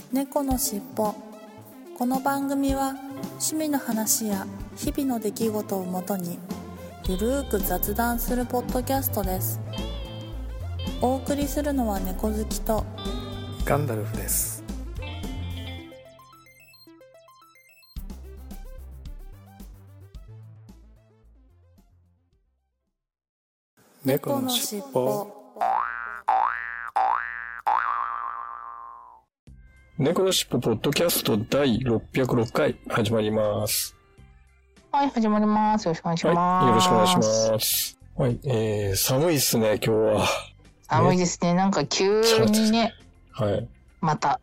猫のしっぽ。この番組は趣味の話や日々の出来事をもとにゆるーく雑談するポッドキャストです。お送りするのは猫好きとガンダルフです。 猫のしっぽ。 猫のしっぽポッドキャスト第606回始まります。 はい、始まります。よろしくお願いします。 はい、よろしくお願いします。はい、寒いっすね、今日は。 寒いですね。なんか急にね。 はい。 また。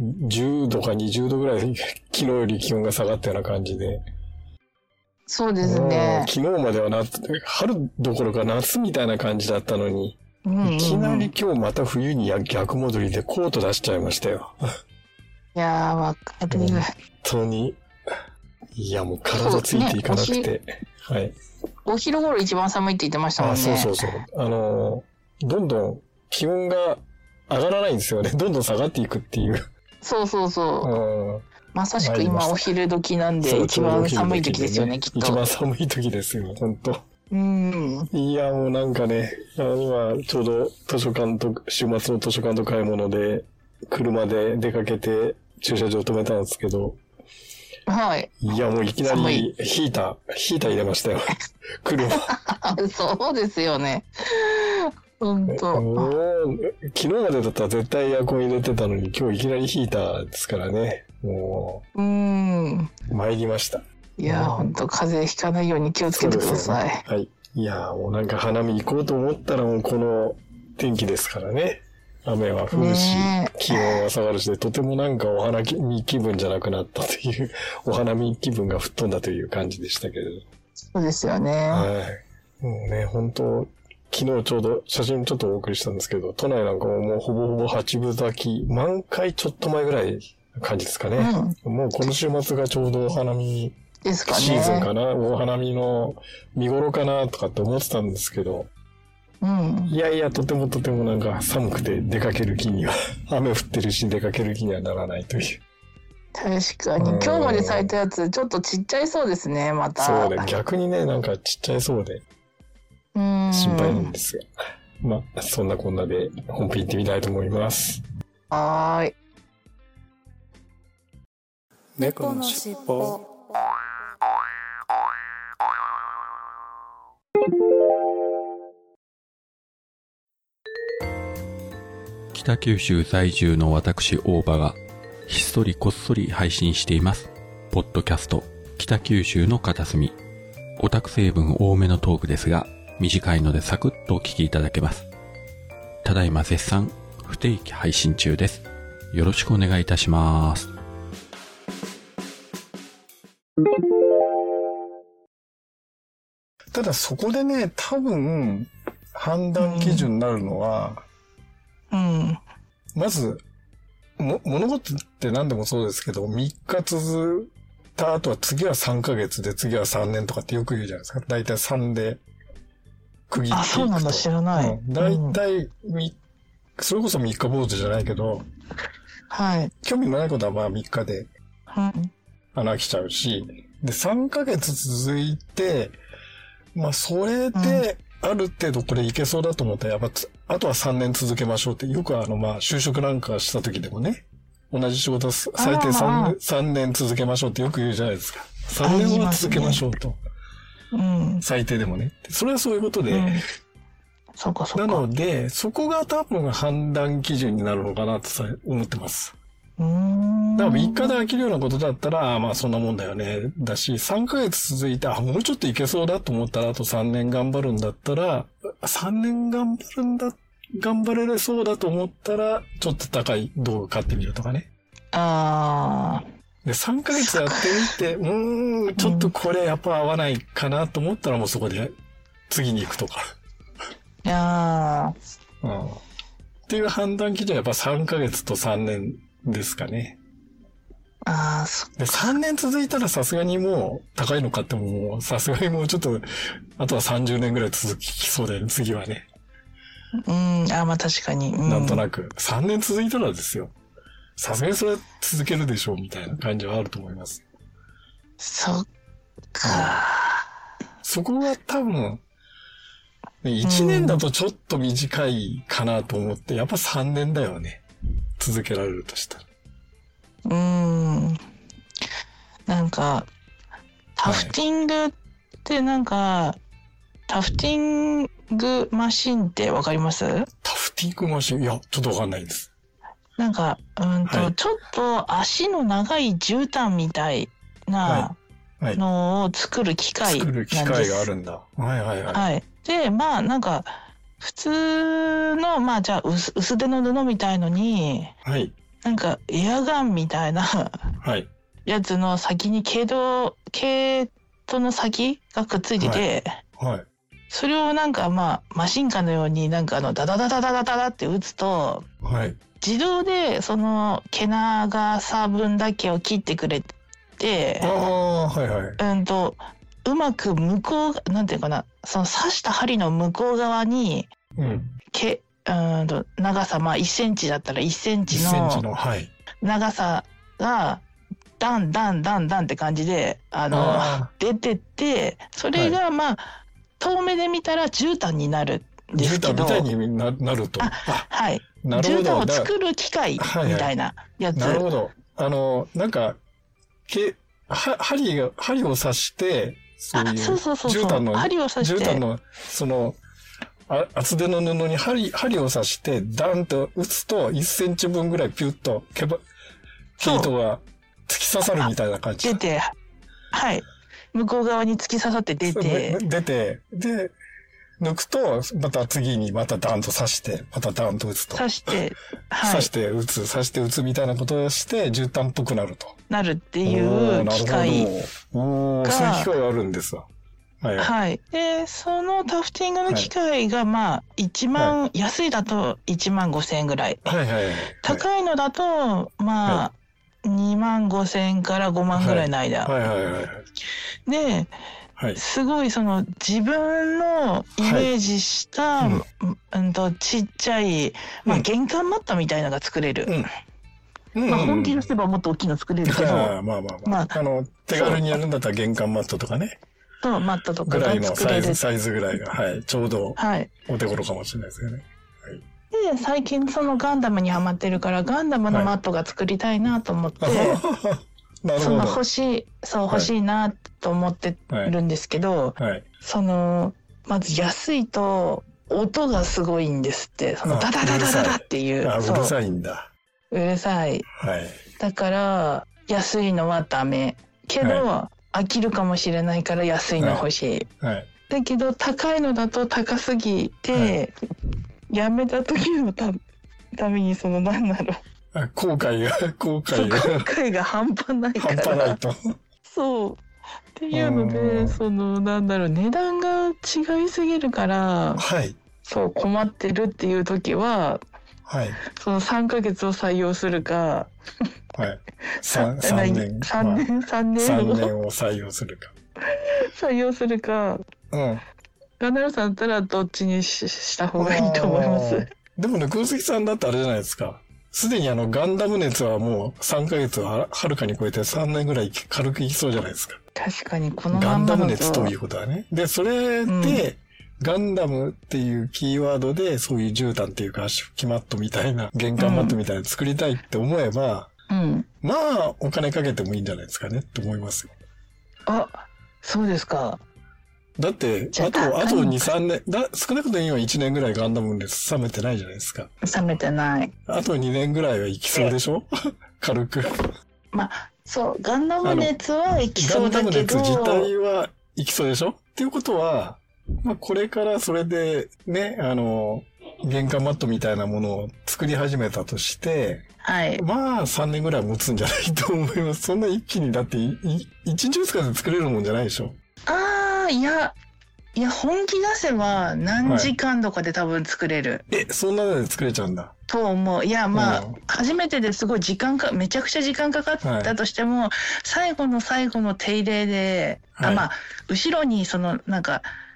10度か20度ぐらい昨日より気温が下がったような感じで。 そうですね。 昨日までは春どころか夏みたいな感じだったのに、いきなり今日また冬に逆戻りでコート出しちゃいましたよ。 いやー、わかる。 本当に。いや、もう体ついていかなくて。はい。 お昼頃一番寒いって言ってましたもんね。 そう。どんどん気温が上がらないんですよね。どんどん下がっていくっていう。 そう。まさしく今お昼時なんで一番寒い時ですよね、きっと。 一番寒い時ですよ、本当。いや、もうなんかね、今ちょうど週末の図書館と買い物で、車で出かけて駐車場止めたんですけど、 はい。 いや、もういきなりヒーター入れましたよ。車。 そうですよね。本当。 昨日までだったら絶対エアコン入れてたのに、今日いきなりヒーターですからね。もう。参りました。 いや、本当風邪ひかないように気をつけてください。 ね、はい。いや、もうなんか花見行こうと思ったらもうこの天気ですからね。雨は降るし、気温は下がるしで、とてもなんかお花見気分じゃなくなったという、お花見気分が吹っ飛んだという感じでしたけれど。 そうですよね。 はい。もうね、本当昨日ちょうど写真ちょっとお送りしたんですけど、都内なんかもうほぼほぼ八分咲き、満開ちょっと前ぐらいな感じですかね。もうこの週末がちょうどお花見ですかね。 シーズンかな、お花見の見頃かなとかって思ってたんですけど、いや、とてもなんか寒くて出かける気には、雨降ってるし出かける気にはならないという。 確かに。今日まで咲いたやつ、ちょっとちっちゃいそうですね、また。 そうね、逆にね、なんかちっちゃいそうで、心配なんですが。まあ、そんなこんなで本編行ってみたいと思います。 はーい。 猫のしっぽ。 北九州在住の私大場がひっそりこっそり配信していますポッドキャスト北九州の片隅。オタク成分多めのトークですが短いのでサクッとお聞きいただけます。ただいま絶賛不定期配信中です。よろしくお願いいたします。 ただそこでね、多分判断基準になるのは、まず、物事って何でもそうですけど、3日続いた後は次は3ヶ月で次は3年とかってよく言うじゃないですか。だいたい3で区切っていくと。 あ、そうなんだ、知らない。 だいたいそれこそ3日坊主じゃないけど、 はい。 興味のないことはまあ3日で飽きちゃうし、で、3ヶ月続いて、まあそれで、ある程度これいけそうだと思ったら、やっぱ、あとは3年続けましょうって、よくまあ、就職なんかした時でもね、同じ仕事最低3年続けましょうってよく言うじゃないですか。3年は続けましょうと。最低でもね。それはそういうことで、 そうか。 なので、そこが多分判断基準になるのかなと思ってます。だから3日で飽きるようなことだったら、まあそんなもんだよね。だし、3ヶ月続いて、もうちょっといけそうだと思ったら、あと3年頑張るんだったら、3年頑張れそうだと思ったら、ちょっと高い道具買ってみるとかね。で、3ヶ月やってみて、ちょっとこれやっぱ合わないかなと思ったらもうそこで次に行くとか。っていう判断基準はやっぱ3ヶ月と3年ですかね。 そっか。 で、3年続いたらさすがにもう高いの買ってもさすがにもうちょっと、あとは30年ぐらい続きそうだよね、次はね。 まあ確かに。 なんとなく。3年続いたらですよ。 さすがにそれは続けるでしょうみたいな感じはあると思います。 そっか。 そこが多分、1年だとちょっと短いかなと思って、やっぱ3年だよね。続けられるとしたら。 なんか、タフティングってなんか、タフティングマシンってわかります？ タフティングマシン？いや、ちょっとわかんないです。 なんか、ちょっと足の長い絨毯みたいなのを作る機械なんです。 作る機械があるんだ。はい。 で、まあなんか、普通の、まあじゃあ薄手の布みたいのに、なんかエアガンみたいな、やつの先に毛糸の先がくっついてて、それをなんかまあマシンカーのようになんかダダダダダダダって打つと、自動でその毛長さ分だけを切ってくれて、うまく向こう、なんていうかな、その刺した針の向こう側に、長さ、まあ1センチだったら1センチの長さが、ダンダンダンダンって感じで、出てって、それがまあ、遠目で見たら絨毯になるんですけど。 絨毯みたいになると。 はい。絨毯を作る機械みたいなやつ。 なるほど。なんか、針を刺して、そういう絨毯の、その、厚手の布に針を刺して、ダンと打つと、1センチ分ぐらいピュッと毛糸が突き刺さるみたいな感じ。 出て、はい。向こう側に突き刺さって出て。 で、抜くと、また次にまたダンと刺して、またダンと打つと。 刺して、 刺して打つみたいなことをして、絨毯っぽくなると。 なるっていう機械が。 そういう機械があるんですわ。 はい。で、そのタフティングの機械が、まあ、安いだと15,000円ぐらい。高いのだと、まあ、25,000円から5万ぐらいの間。で、すごいその自分のイメージした、ちっちゃい、まあ玄関マットみたいなのが作れる。まあ本気にすればもっと大きいの作れるけど。 まあ手軽にやるんだったら玄関マットとかね。 マットとかが作れる。 ぐらいのサイズぐらいが、ちょうどお手頃かもしれないですよね。 で、最近そのガンダムにハマってるから、ガンダムのマットが作りたいなと思って、欲しいなと思ってるんですけど、まず安いと音がすごいんですって、ダダダダダダっていう。 うるさいんだ。 うるさい。だから、安いのはダメ。けど、飽きるかもしれないから安いの欲しい。だけど、高いのだと高すぎて、やめた時のためになんだろう。 後悔が半端ないから。 半端ないと。 そう。っていうので、なんだろう、値段が違いすぎるから、そう、困ってるっていう時は、その3ヶ月を採用するか、 3年を採用するか。 採用するか、ガナルさんだったらどっちにした方がいいと思います。 でもね、空関さんだってあれじゃないですか。すでにガンダム熱はもう3ヶ月ははるかに超えて3年ぐらい軽くいきそうじゃないですか。 確かにこのガンダム熱ということはね。で、それで、ガンダムっていうキーワードでそういう絨毯っていうか敷きマットみたいな、玄関マットみたいなの作りたいって思えば、まあお金かけてもいいんじゃないですかねって思いますよ。 あ、そうですか。 だって、あと2、3年、少なくとも今1年ぐらいガンダム熱冷めてないじゃないですか。 冷めてない。 あと2年ぐらいは行きそうでしょ軽く。 まあ、そう、ガンダム熱は行きそうだけど。ガンダム熱自体は行きそうでしょっていうことは、まあこれからそれでね、玄関マットみたいなものを作り始めたとして、まあ3年ぐらい持つんじゃないと思います。そんな一気にだって1日2日で作れるもんじゃないでしょ。 いや、本気出せば何時間とかで多分作れる。 そんなので作れちゃうんだ。 と思う。いや、まあ、初めてですごいめちゃくちゃ時間かかったとしても、最後の最後の手入れで、まあ、後ろになんか、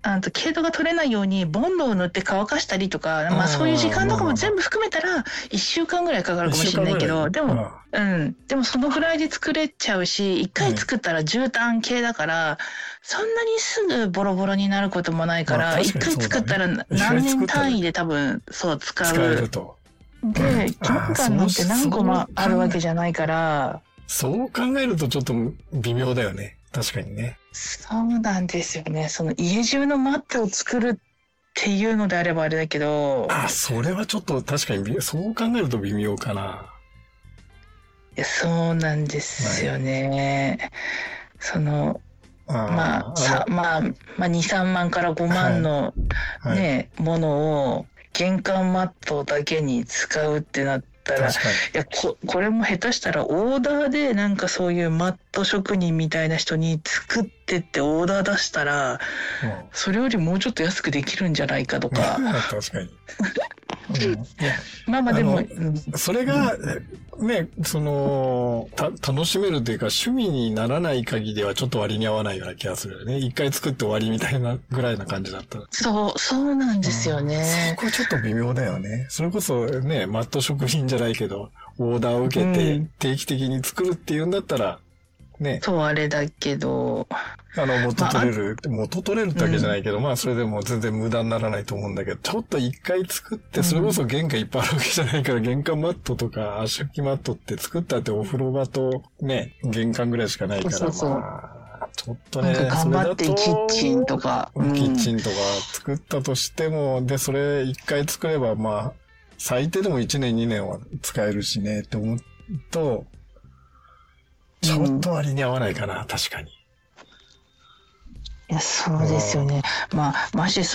毛糸が取れないようにボンドを塗って乾かしたりとか、まあそういう時間とかも全部含めたら1週間ぐらいかかるかもしれないけど、でもそのぐらいで作れちゃうし、1回作ったら絨毯系だから、そんなにすぐボロボロになることもないから、1回作ったら何年単位で多分そう使えると。で、玄関なんて何個もあるわけじゃないから。 そう考えるとちょっと微妙だよね。確かにね。 そうなんですよね。その家中のマットを作るっていうのであればあれだけど。 それはちょっと確かに、そう考えると微妙かな。 いや、そうなんですよね。まあ、2、3万から5万のね、ものを玄関マットだけに使うってなったら、いや、これも下手したらオーダーでなんかそういうマット職人みたいな人に作ってってオーダー出したら、それよりもうちょっと安くできるんじゃないかとか。 確かに。 まあでも、 それが、ね、楽しめるというか趣味にならない限りはちょっと割に合わないような気がするよね。一回作って終わりみたいなぐらいな感じだったら。 そうなんですよね。 そこはちょっと微妙だよね。それこそね、マット職人じゃないけど、オーダーを受けて定期的に作るっていうんだったら、ね。 そうあれだけど。 元取れるってわけじゃないけど、それでも全然無駄にならないと思うんだけど、ちょっと一回作って、それこそ玄関いっぱいあるわけじゃないから、玄関マットとか圧縮機マットって作ったってお風呂場とね、玄関ぐらいしかないから、ちょっとね、 頑張ってキッチンとか。 キッチンとか作ったとしても、で、それ一回作れば、最低でも1年2年は使えるしね、って思うと、ちょっと割に合わないかな、確かに。 いや、そうですよね。まして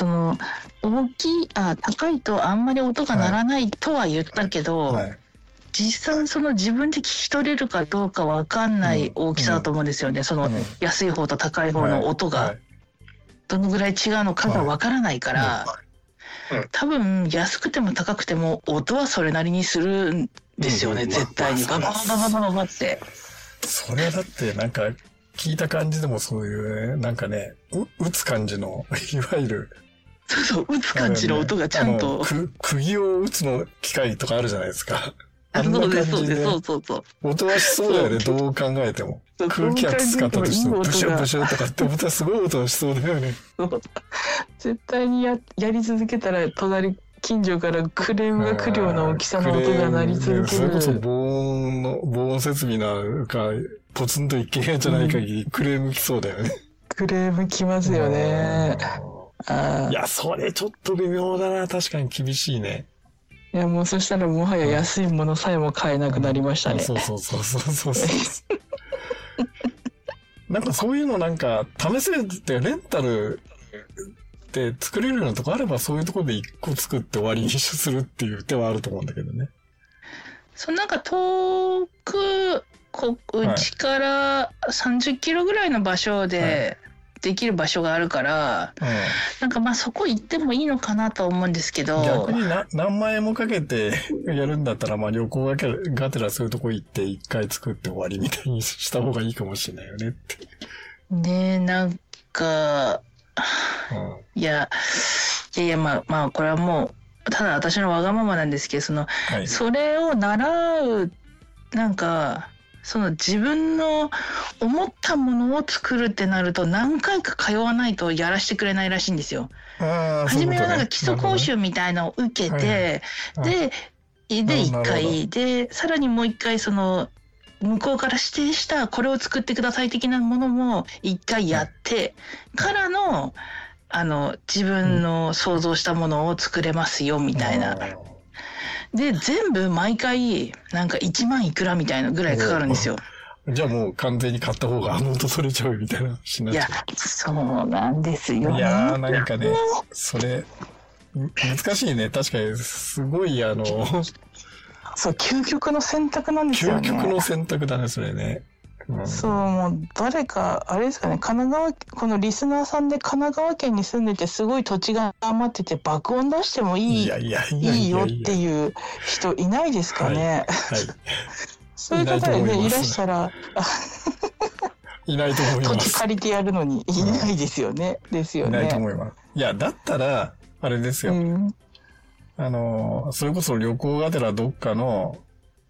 高いとあんまり音が鳴らないとは言ったけど、実際自分で聞き取れるかどうかわかんない大きさだと思うんですよね。安い方と高い方の音がどのぐらい違うのかがわからないから、多分安くても高くても音はそれなりにするんですよね、絶対に。バババババババって。 それだってなんか聞いた感じでもそういうなんかね、打つ感じのいわゆる打つ感じの音がちゃんと釘を打つの機械とかあるじゃないですか。 そうです。 音はしそうだよね、どう考えても。空気圧使ったとしてもブシュブシュとかって音はすごい音しそうだよね。 絶対にやり続けたら近所からクレームが来るような大きさの音が鳴り続ける。 それこそ防音設備なんかポツンと一軒家じゃない限りクレーム来そうだよね。 クレーム来ますよね。 いや、それちょっと微妙だな。確かに厳しいね。 いや、もうそしたらもはや安いものさえも買えなくなりましたね。 そう。なんかそういうのなんか試せるってレンタルで作れるようなとこあればそういうところで一個作って終わりにするっていう手はあると思うんだけどね。 なんか遠くうちから30キロぐらいの場所でできる場所があるから、なんかそこ行ってもいいのかなと思うんですけど。 逆に何万円もかけてやるんだったら旅行がてらそういうとこ行って一回作って終わりみたいにした方がいいかもしれないよねって。 ね、なんか、いや、これはもう、ただ私のわがままなんですけど、それを習う、なんか、自分の思ったものを作るってなると何回か通わないとやらせてくれないらしいんですよ。初めはなんか基礎講習みたいなのを受けて、で、1回、で、さらにもう1回向こうから指定したこれを作ってください的なものも1回やってからの、自分の想像したものを作れますよみたいな。で、全部毎回なんか1万いくらみたいなぐらいかかるんですよ。 じゃあもう完全に買った方が音取れちゃうみたいな話になっちゃう。 いや、そうなんですよ。 いやーなんかね、それ難しいね。確かにすごい究極の選択なんですよね。 究極の選択だね、それね。 もう誰か、あれですかね、このリスナーさんで神奈川県に住んでてすごい土地が余ってて爆音出してもいいよっていう人いないですかね。そういう方でね、いらしたら。 いないと思います。 土地借りてやるのにいないですよね。ですよね。 いないと思います。いや、だったら、あれですよ。それこそ旅行がてらどっかの、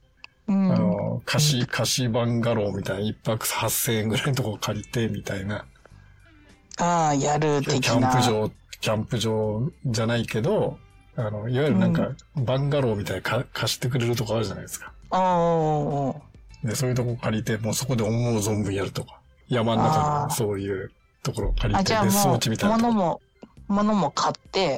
貸しバンガローみたいな、一泊8000円ぐらいのとこ借りて、みたいな。 ああ、やる的な。 キャンプ場じゃないけど、いわゆるなんか、バンガローみたいな貸してくれるとこあるじゃないですか。で、そういうとこ借りて、もうそこで思う存分やるとか。山の中にそういうところ借りて、 で、 装置みたいな。 物も買って、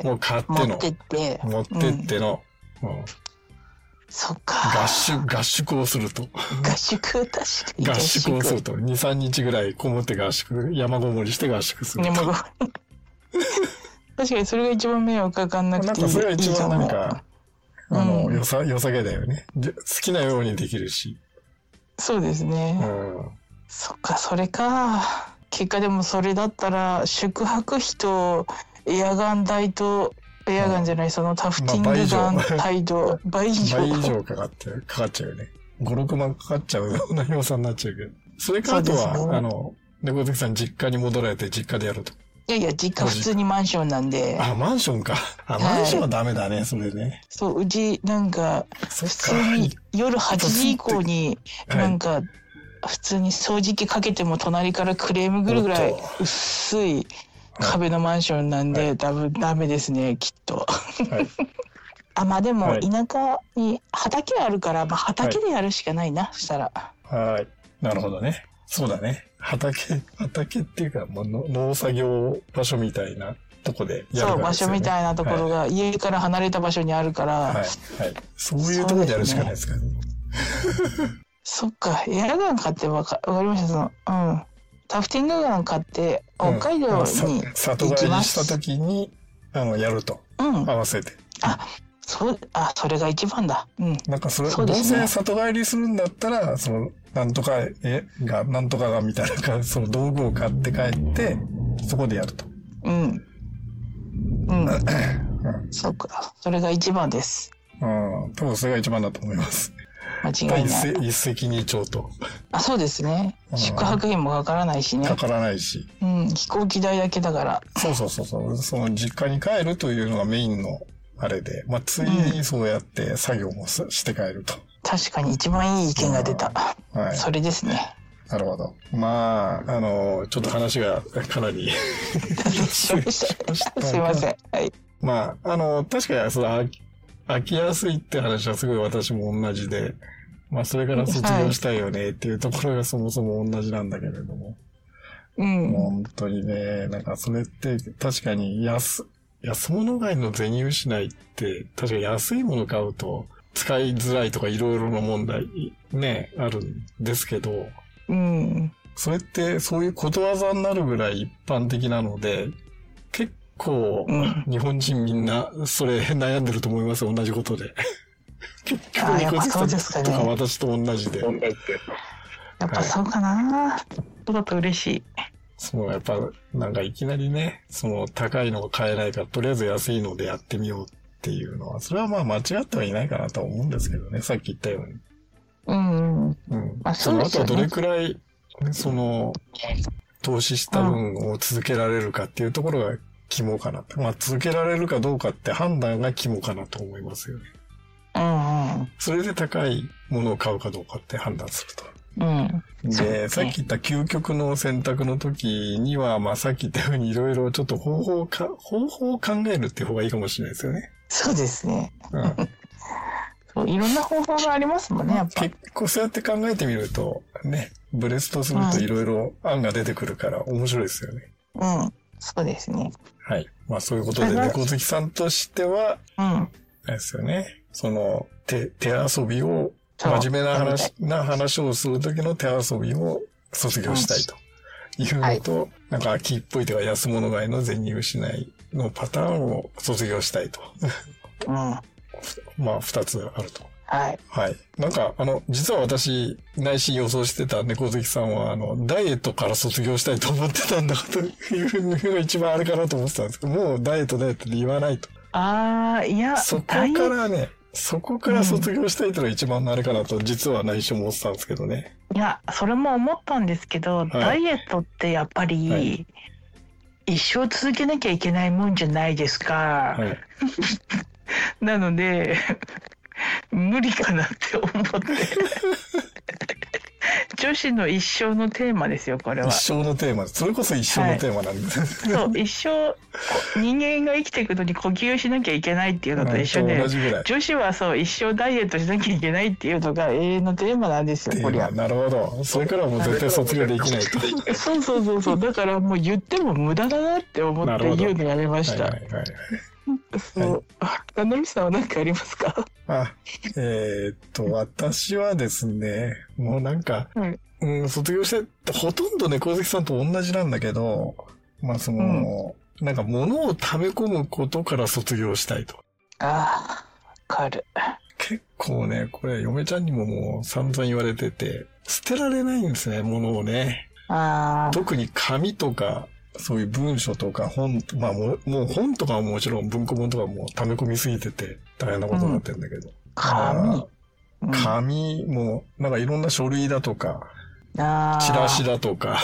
持ってっての、 そっか。 合宿をすると。 合宿、確かに。 合宿をすると。2、3日ぐらいこもって山ごもりして合宿すると。確かにそれが一番迷惑かかんなくていい。 なんかそれが一番なんか、良さげだよね。好きなようにできるし。 そうですね。そっか、それか。結果でもそれだったら、宿泊費とエアガン代と、エアガンじゃない、そのタフティングガン代と倍以上かかっちゃうよね。5、6万かかっちゃうような予算になっちゃうけど。それかあとは、猫好きさん実家に戻られて実家でやると。 いや、実家普通にマンションなんで。 あ、マンションか。マンションはダメだね、それね。 そう、うち、なんか、普通に夜8時以降に、なんか、普通に掃除機かけても隣からクレーム来るぐらい薄い壁のマンションなんで、多分ダメですね、きっと。まあでも、田舎に畑あるから、まあ畑でやるしかないな、したら。 はい。なるほどね。そうだね。畑っていうか、農作業場所みたいなとこでやるからですよね。そう、 場所みたいなところが家から離れた場所にあるから。はい。 そういうところでやるしかないですからね。 そっか、エアガン買ってわかりました。タフティングガン買って、北海道に里帰りした時に、やると。合わせて。 それが一番だ。 なんかどうせ里帰りするんだったら、なんとかがみたいな、その道具を買って帰って、そこでやると。 そっか、それが一番です。 多分それが一番だと思います。 間違いない。 一石二鳥と。 そうですね。宿泊費もかからないしね。 かからないし。 飛行機代だけだから。 そう。その実家に帰るというのがメインのあれで、ついでにそうやって作業もして帰ると。 確かに一番いい意見が出た。それですね。 なるほど。ちょっと話がかなりすいません。はい。 確かに飽きやすいって話はすごい私も同じで、それから卒業したいよねっていうところがそもそも同じなんだけれども。本当にね、なんかそれって確かに安物買いの銭失いって、確かに安いもの買うと使いづらいとかいろいろな問題ね、あるんですけど、それってそういうことわざになるぐらい一般的なので、結構、日本人みんなそれ悩んでると思いますよ、同じことで。結局猫好きさんとか私と同じで。 やっぱそうかな。そうだと嬉しい。 やっぱなんかいきなりね、高いのが買えないから、とりあえず安いのでやってみようっていうのは、それは間違ってはいないかなと思うんですけどね、さっき言ったように。あとはどれくらい、投資した分を続けられるかっていうところが肝かなと。続けられるかどうかって判断が肝かなと思いますよね。それで高いものを買うかどうかって判断すると。で、さっき言った究極の選択の時には、さっき言ったようにいろいろちょっと方法を考えるっていう方がいいかもしれないですよね。 そうですね。いろんな方法がありますもんね、やっぱ。 結構そうやって考えてみると、ね、ブレストするといろいろ案が出てくるから面白いですよね。 そうですね。 はい。そういうことで、猫好きさんとしては、あれですよね。手遊びを、真面目な話をするときの手遊びを卒業したいというのと、なんか秋っぽいというか安物買いの銭失いのパターンを卒業したいと。二つあると。はい。なんか、実は私、内心予想してた猫好きさんは、ダイエットから卒業したいと思ってたんだというのが一番あれかなと思ってたんですけど、もうダイエットって言わないと。 いや、 そこからね、 そこから卒業したいというのが一番あれかなと、実は内緒も思ってたんですけどね。 いや、それも思ったんですけど、ダイエットってやっぱり、一生続けなきゃいけないもんじゃないですか。なので、無理かなって思って。女子の一生のテーマですよ、これは。 一生のテーマ。それこそ一生のテーマなんです。 そう、一生、人間が生きていくのに呼吸をしなきゃいけないっていうのと一緒で、女子はそう、一生ダイエットしなきゃいけないっていうのが永遠のテーマなんですよ、これは。 なるほど。それからもう絶対卒業できないと。 そう。だからもう言っても無駄だなって思って言うのやめました。そう。なみさんは何かありますか？ 私はですね、もうなんか、卒業して、ほとんどね、小関さんと同じなんだけど、まあなんか物を溜め込むことから卒業したいと。 ああ、わかる。 結構ね、これ嫁ちゃんにももう散々言われてて、捨てられないんですね、物をね。特に紙とか、そういう文書とか本、まあもう本とかはもちろん文庫本とかも溜め込みすぎてて大変なことになってるんだけど。紙も、なんかいろんな書類だとか、チラシだとか、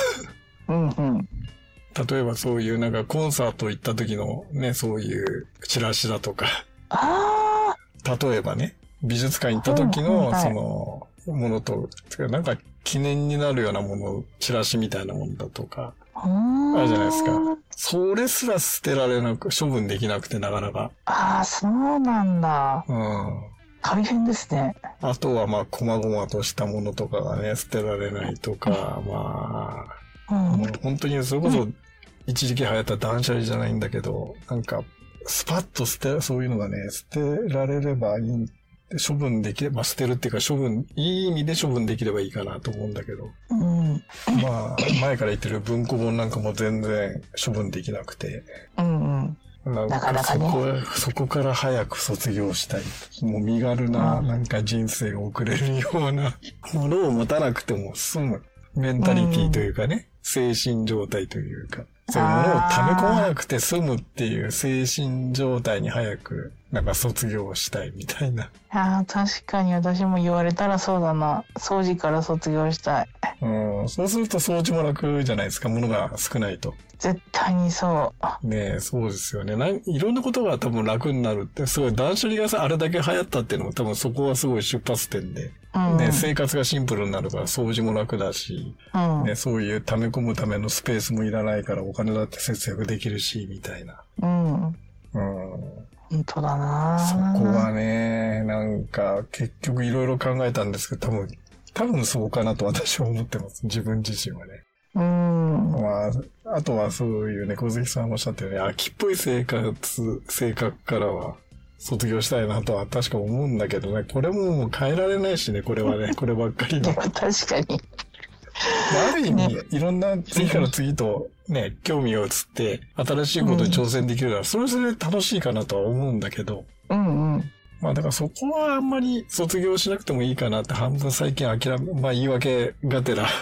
例えばそういうなんかコンサート行った時のね、そういうチラシだとか、例えばね、美術館行った時のそのものと、なんか記念になるようなもの、チラシみたいなものだとか、あるじゃないですか。それすら捨てられなく、処分できなくてなかなか。 そうなんだ。大変ですね。 あとはまあ、細々としたものとかがね、捨てられないとか、まあ、本当にそれこそ、一時期流行った断捨離じゃないんだけど、なんか、スパッとそういうのがね、捨てられればいい。処分できれば、捨てるっていうかいい意味で処分できればいいかなと思うんだけど。まあ、前から言ってる文庫本なんかも全然処分できなくて。なんかそこから早く卒業したい。もう身軽ななんか人生を送れるようなものを持たなくても済むメンタリティというかね、精神状態というか、そういうものを溜め込まなくて済むっていう精神状態に早くなんか卒業したいみたいな。 確かに私も言われたらそうだな。掃除から卒業したい。 そうすると掃除も楽じゃないですか、物が少ないと。 絶対にそう。 ねえ、そうですよね。いろんなことが多分楽になるって、すごい断捨離があれだけ流行ったっていうのも多分そこはすごい出発点で。ね、生活がシンプルになるから掃除も楽だし、ね、そういう溜め込むためのスペースもいらないからお金だって節約できるし、みたいな。 本当だな。 そこはね、なんか結局いろいろ考えたんですけど、多分そうかなと私は思ってます。自分自身はね。まあ、あとはそういうね、小関さんおっしゃったように、秋っぽい性格からは卒業したいなとは確か思うんだけどね、これもう変えられないしね、これはね、こればっかりの。 確かに。 ある意味、いろんな次から次とね、興味が移って、新しいことに挑戦できるから、それで楽しいかなとは思うんだけど。まあだからそこはあんまり卒業しなくてもいいかなって半分最近まあ言い訳がてら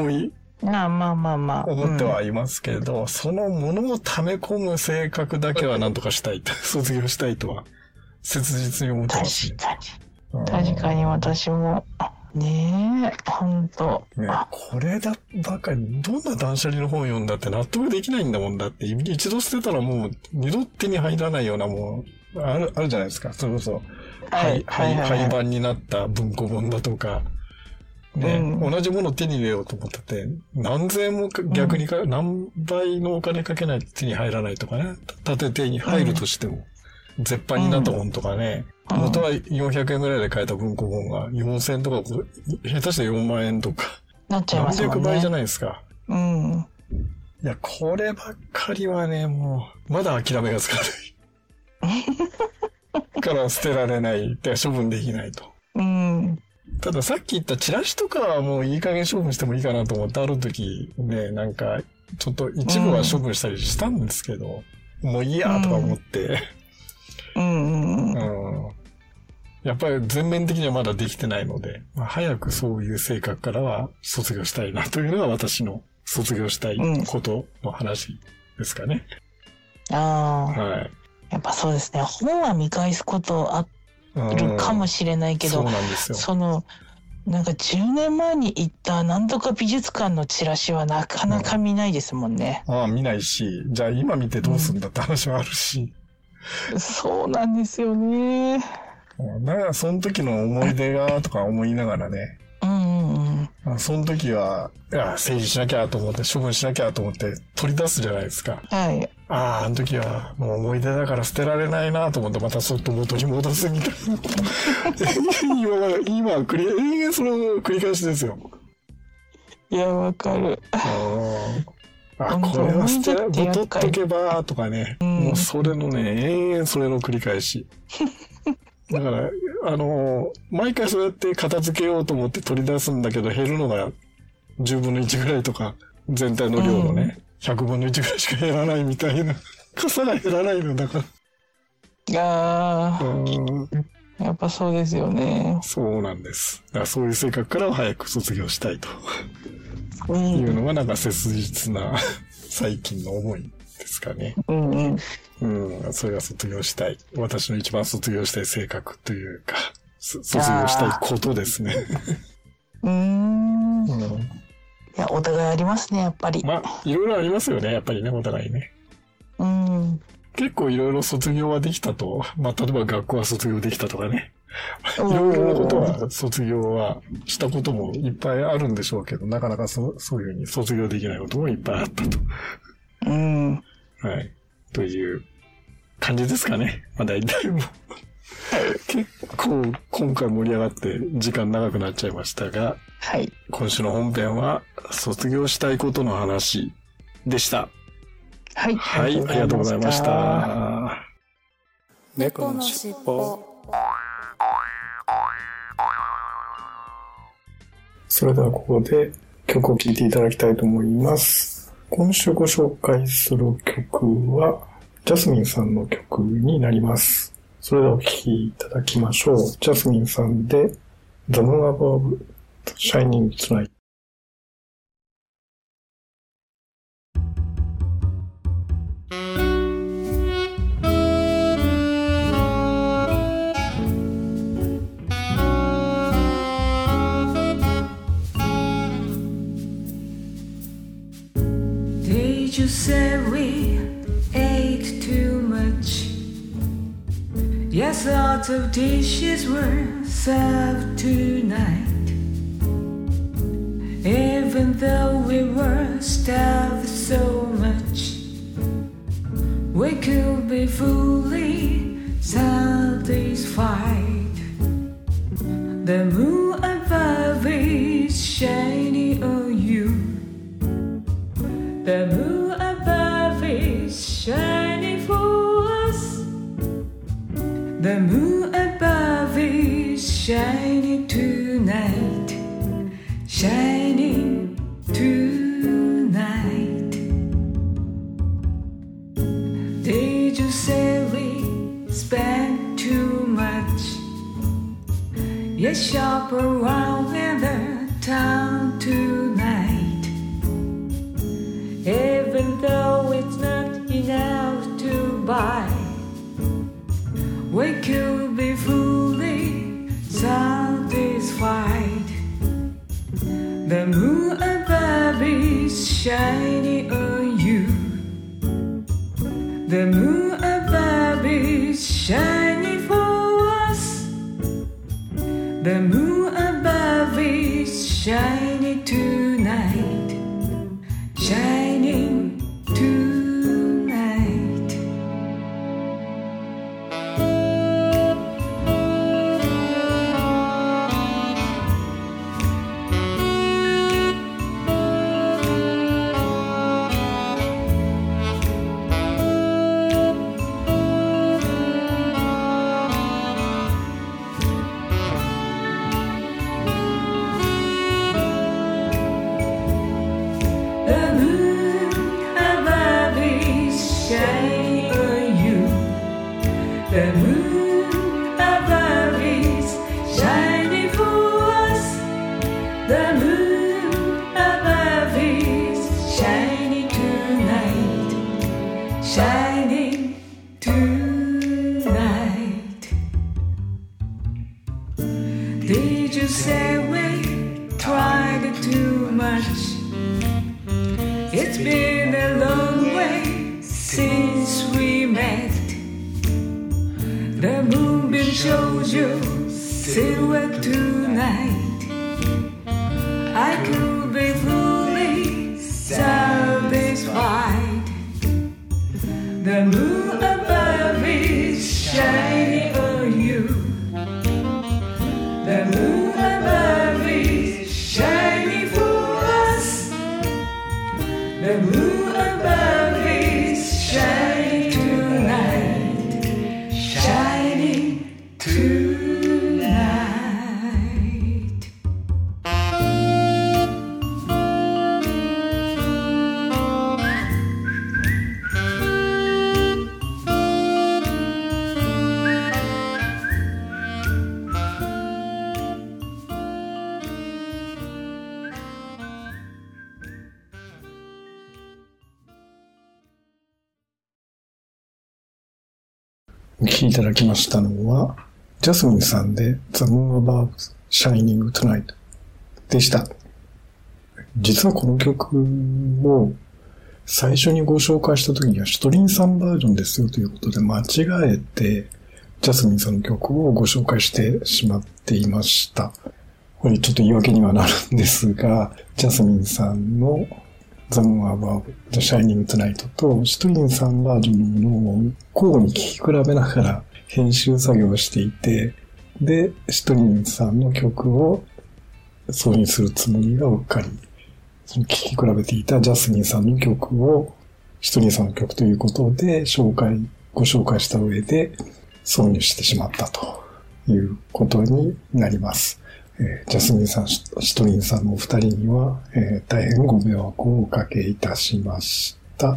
思ってはいますけど、そのものを溜め込む性格だけは何とかしたい卒業したいとは切実に思ってます、ね。 確かに私も。ねえ、ほんと。 ね、こればっかり、どんな断捨離の本読んだって納得できないんだもんだって、一度捨てたらもう二度手に入らないようなもん、あるじゃないですか。それこそ、廃盤になった文庫本だとか、ね、同じものを手に入れようと思ってて、何千円も逆に何倍のお金かけないと手に入らないとかね、手に入るとしても、絶版になった本とかね、元は400円ぐらいで買えた文庫本が4000円とか、下手して4万円とか。 なっちゃいますもんね。 何百倍じゃないですか。いや、こればっかりはね、もう、まだ諦めがつかない。から捨てられない。処分できないと。たださっき言ったチラシとかはもういい加減処分してもいいかなと思ってある時ね、なんか、ちょっと一部は処分したりしたんですけど、もういいやとか思って。やっぱり全面的にはまだできてないので、早くそういう性格からは卒業したいなというのが私の卒業したいことの話ですかね。 やっぱそうですね。本は見返すことあっるかもしれないけど、 そうなんですよ。 なんか10年前に行ったなんとか美術館のチラシはなかなか見ないですもんね。 見ないし、じゃあ今見てどうするんだって話はあるし。 そうなんですよね。 だからその時の思い出がとか思いながらね。その時は、整理しなきゃと思って、処分しなきゃと思って取り出すじゃないですか。 はい。 あの時はもう思い出だから捨てられないなと思ってまたそっと元に戻すみたいな。今延々その繰り返しですよ。 いや、わかる。 これはボトっとけばとかね。もうそれのね、延々それの繰り返し。だから、毎回そうやって片付けようと思って取り出すんだけど、減るのが10分の1ぐらいとか、全体の量のね、100分の1ぐらいしか減らないみたいな。傘が減らないのだから。 やっぱそうですよね。 そうなんです。だからそういう性格からは早く卒業したいと。いうのがなんか切実な最近の思いですかね。それが卒業したい。私の一番卒業したい性格というか、卒業したいことですね。 いや、お互いありますね、やっぱり。 いろいろありますよね、やっぱりね、お互いね。結構いろいろ卒業はできたと。例えば学校は卒業できたとかね。いろいろなことは卒業はしたこともいっぱいあるんでしょうけど、なかなかそういうふうに卒業できないこともいっぱいあったと。はい。という感じですかね。大体もう結構今回盛り上がって時間長くなっちゃいましたが、 はい。 今週の本編は卒業したいことの話でした。 はい。 はい、ありがとうございました。猫のしっぽ。それではここで曲を聴いていただきたいと思います。今週ご紹介する曲はジャスミンさんの曲になります。それではお聴きいただきましょう。ジャスミンさんで The Moon Above Shining Tonight。 You said we ate too much. Yes, lots of dishes were served tonight. Even though we were starved so much, we could be fully satisfied. The moon above is shining on you. The moon above is shining for us. The moon above is shining tonight. Shining tonight. Did you say we spent too much? Yes, shop around in the town tonight. Even though it's not enough to buy, we could be fully satisfied. The moon above is shining on you. The moon above is shining for us. The moon above is shining tonight. Shining tonight. The moon above is shining on you. The moon above is shining for us. The moon above is shining tonight. Shining tonight. it too much. It's been a long way since we met. The moonbeam shows your silhouette tonight. I could be fully satisfied. The moon above is shining on you. The moon above is shining for us. The moon above is shining tonight. Shining tonight. お聴きいただきましたのは、ジャスミンさんで The Moon Above Shining Tonight でした。実はこの曲を最初にご紹介した時にはシュトリンさんバージョンですよということで間違えてジャスミンさんの曲をご紹介してしまっていました。これちょっと言い訳にはなるんですが、ジャスミンさんのThe Moon Above The Shining Tonight とシュトリンさんバージョンのものを交互に聴き比べながら編集作業をしていて、で、シュトリンさんの曲を挿入するつもりがうっかり、その聴き比べていたジャスミンさんの曲をシュトリンさんの曲ということでご紹介した上で挿入してしまったということになります。ジャスミンさん、シュトリンさんのお二人には、大変ご迷惑をおかけいたしました。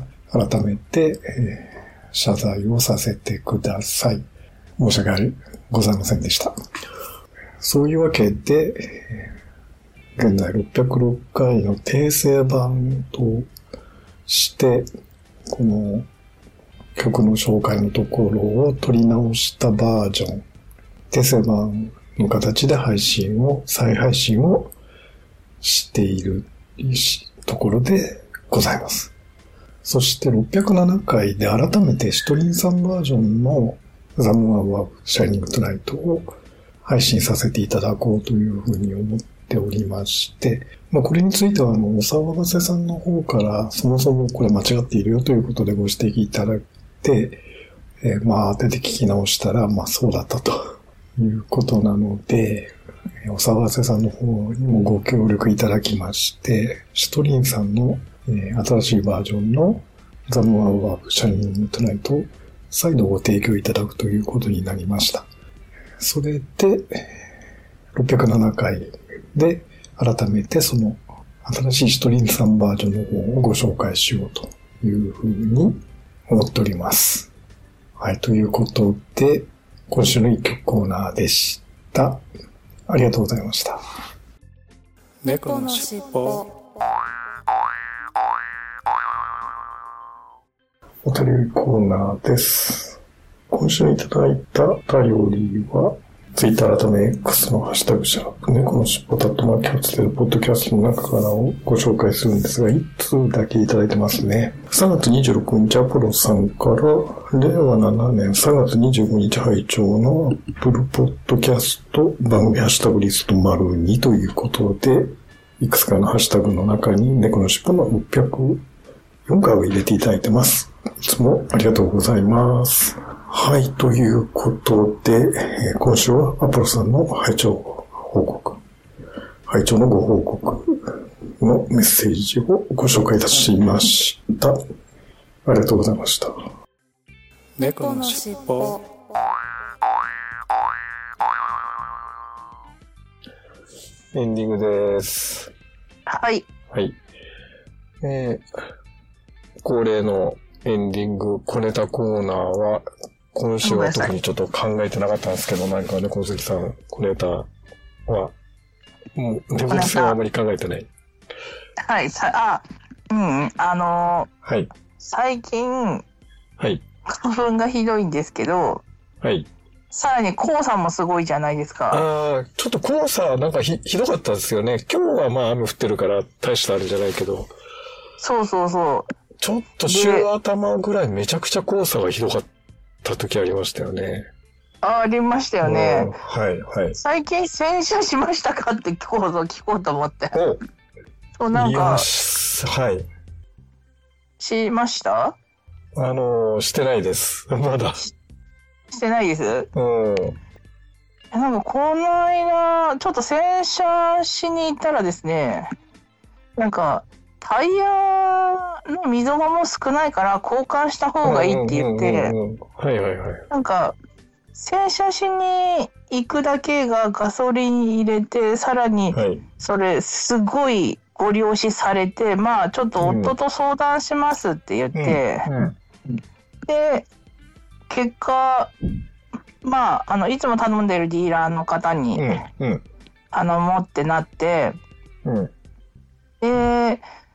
改めて、謝罪をさせてください。申し訳ございませんでした。そういうわけで、現在606回の訂正版として、この曲の紹介のところを取り直したバージョン、訂正版の形で再配信をしているところでございます。そして607回で改めてシュトリンさんバージョンのThe Moon Above Shining Tonightを配信させていただこうというふうに思っておりまして、これについてはお騒がせさんの方からそもそもこれ間違っているよということでご指摘いただいて、当てて聞き直したらそうだったということなので、お騒がせさんの方にもご協力いただきまして、シュトリンさんの、新しいバージョンの The Moon Above Shining Tonight を再度ご提供いただくということになりました。それで、607回で改めてその新しいシュトリンさんバージョンの方をご紹介しようというふうに思っております。はい、ということで、今週の一曲コーナーでした。ありがとうございました。 猫のしっぽ。 お便りコーナーです。今週いただいた便りは、ツイッター改め X のハッシュタグシャープ猫のしっぽタットマーキャッツでポッドキャストの中からをご紹介するんですが、1通だけいただいてますね。3月26日アポロさんから、令和7年3月25日拝聴の Apple Podcast 番組ハッシュタグリスト ② ということで、いくつかのハッシュタグの中に猫のしっぽの604回を入れていただいてます。いつもありがとうございます。はい、ということで、今週はアポロさんの拝聴のご報告のメッセージをご紹介いたしました。ありがとうございました。 猫のしっぽ。 エンディングです。 はい。 はい。恒例のエンディング小ネタコーナーは、今週は特にちょっと考えてなかったんですけど、何かね、小関さん、小ネタは、もう、猫好きはあまり考えてない。 はい、 はい。 最近、 はい。 花粉がひどいんですけど、 はい。 さらに黄砂もすごいじゃないですか。 ああ、ちょっと黄砂なんかひどかったですよね。今日はまあ雨降ってるから大したあれじゃないけど。 そうそうそう。 ちょっと週頭ぐらいめちゃくちゃ黄砂がひどかった時ありましたよね。 ありましたよね。 はいはい。 最近洗車しましたかって聞こうと思って。そうなんか。 はい。 しました？ してないです。まだ。 してないです。なんかこの間ちょっと洗車しに行ったらですね、なんかタイヤの溝がもう少ないから交換した方がいいって言って、なんか洗車しに行くだけがガソリン入れて、さらにそれすごいご利用しされて、まあちょっと夫と相談しますって言って、で結果まあいつも頼んでるディーラーの方に持ってなって、で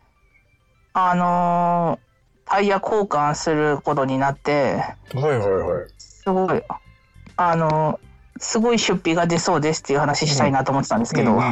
タイヤ交換することになって、すごい出費が出そうですっていう話したいなと思ってたんですけど、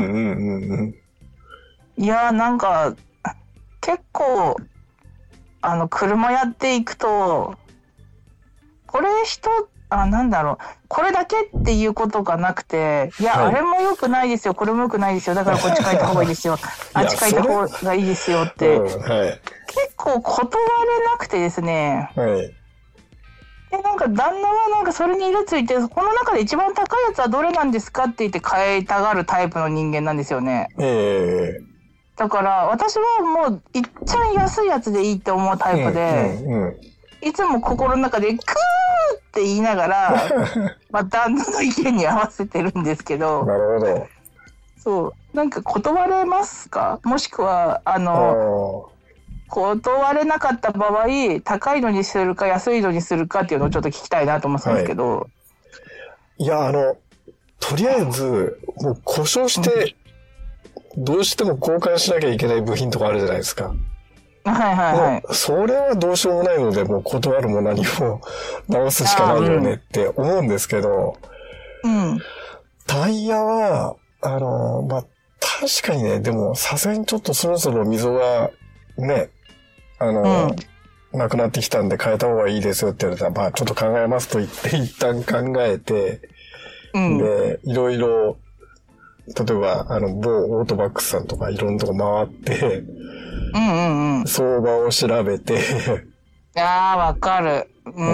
いやなんか結構車やっていくとこれなんだろう、これだけっていうことがなくて、いや、あれも良くないですよ、これも良くないですよ、だからこっち変えた方がいいですよ、あっち変えた方がいいですよって、結構断れなくてですね、でなんか旦那はなんかそれに色ついて、この中で一番高いやつはどれなんですかって言って変えたがるタイプの人間なんですよね。だから私はもういっちゃん安いやつでいいって思うタイプで、いつも心の中でクーって言いながら、まあ旦那の意見に合わせてるんですけど。 なるほど。 そう、なんか断れますか？もしくは断れなかった場合、高いのにするか安いのにするかっていうのをちょっと聞きたいなと思ってたんですけど。 いやとりあえずもう故障して、どうしても交換しなきゃいけない部品とかあるじゃないですか。それはどうしようもないので、もう断るも何も直すしかないよねって思うんですけど、タイヤは、まあ、確かにね、でもさすがにちょっとそろそろ溝がね、なくなってきたんで変えた方がいいですよって言われたら、まあちょっと考えますと言って一旦考えて、で、いろいろ、例えば、某オートバックスさんとかいろんなとこ回って、相場を調べてわかる。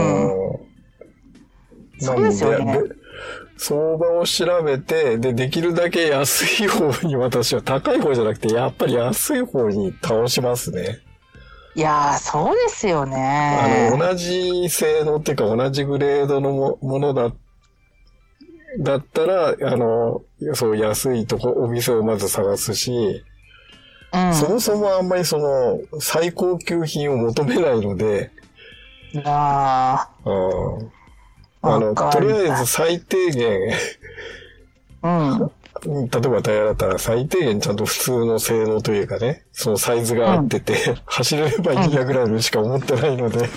そうですよね。 相場を調べて、できるだけ安い方に、私は高い方じゃなくて、やっぱり安い方に倒しますね。 いやー、そうですよね。 同じ性能っていうか、同じグレードのものだったら、そう安いとこ、お店をまず探すし、そもそもあんまり最高級品を求めないので、とりあえず最低限、例えばタイヤだったら最低限ちゃんと普通の性能というかね、そのサイズが合ってて、走れればいいやぐらいのしか思ってないので、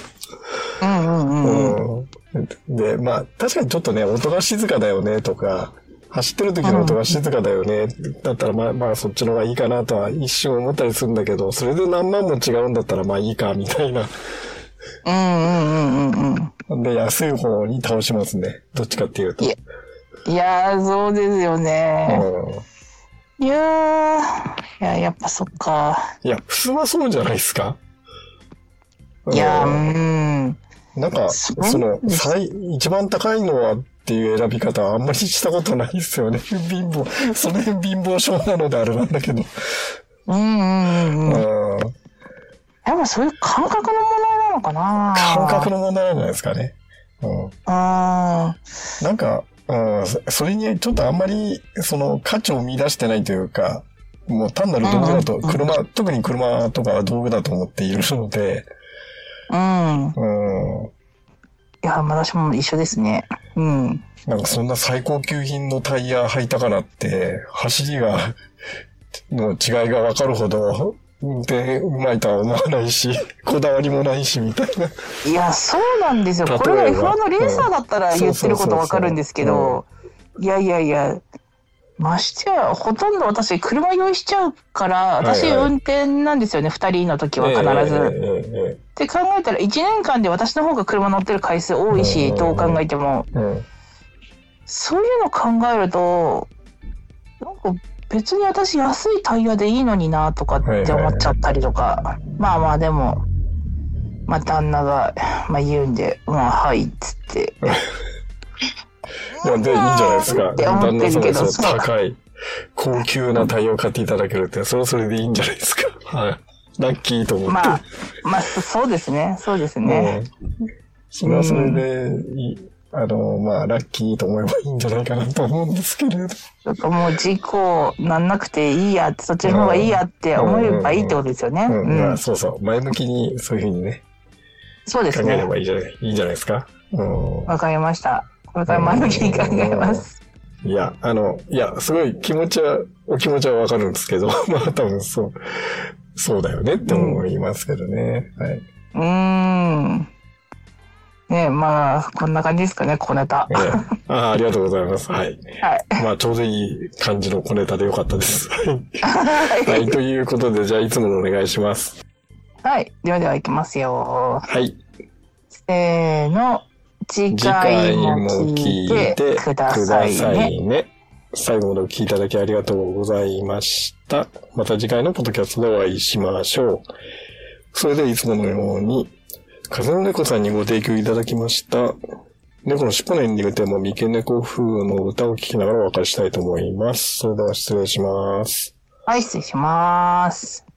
で、まあ確かにちょっとね、音が静かだよねとか、走ってる時の音が静かだよね。だったらまあそっちの方がいいかなとは一瞬思ったりするんだけど、それで何万も違うんだったらまあいいか、みたいな。で、安い方に倒しますね。どっちかっていうと。 いやー、そうですよね。いや、やっぱそっか。 いや、普通はそうじゃないですか。 いや、 なんか、一番高いのはっていう選び方はあんまりしたことないですよね。その辺貧乏症なのであれなんだけど。 やっぱそういう感覚の問題なのかな。 感覚の問題なんじゃないですかね。なんか、それにちょっとあんまり価値を見出してないというか、もう単なる道具だと、特に車とかは道具だと思っているので、 いや、私も一緒ですね。 なんかそんな最高級品のタイヤ履いたからって、走りの違いがわかるほど、 でうまいとは思わないし、こだわりもないし、みたいな。 いや、そうなんですよ。これが F1 のレーサーだったら言ってることわかるんですけど、いや、ましてや、ほとんど私、車用意しちゃうから、私運転なんですよね、二人の時は必ず。って考えたら、1年間で私の方が車乗ってる回数多いし、どう考えても。そういうの考えると、なんか別に私安いタイヤでいいのになとかって思っちゃったりとか。まあまあでも、まあ旦那が、まあ言うんで、まあはいっつって。 いや、で、いいんじゃないですか。 って思ってるけど、 高い、高級なタイヤを買っていただけるって、それはそれでいいんじゃないですか。はい。ラッキーと思って。 まあ、そうですね。そうですね。 それはそれで、まあ、ラッキーと思えばいいんじゃないかなと思うんですけれど。 ちょっともう事故なんなくていいやって、そっちの方がいいやって思えばいいってことですよね。 そうそう。前向きにそういうふうにね。 そうですね。 考えればいいんじゃないですか。 わかりました。これから前向きに考えます。 いや、すごいお気持ちはわかるんですけど、まあ多分そうだよねって思いますけどね。はい。 ね、まあ、こんな感じですかね、小ネタ。 ありがとうございます。はい。まあ、ちょうどいい感じの小ネタでよかったです。はい。ということで、じゃあ、いつものお願いします。 はい。では行きますよ。 はい。 せーの。次回も聞いてくださいね。 最後までお聞きいただきありがとうございました。また次回のポッドキャストでお会いしましょう。それではいつものように、風の猫さんにご提供いただきました。猫の尻尾のエンディングテーマ、三毛猫風の歌を聴きながらお別れしたいと思います。それでは失礼します。 はい、失礼します。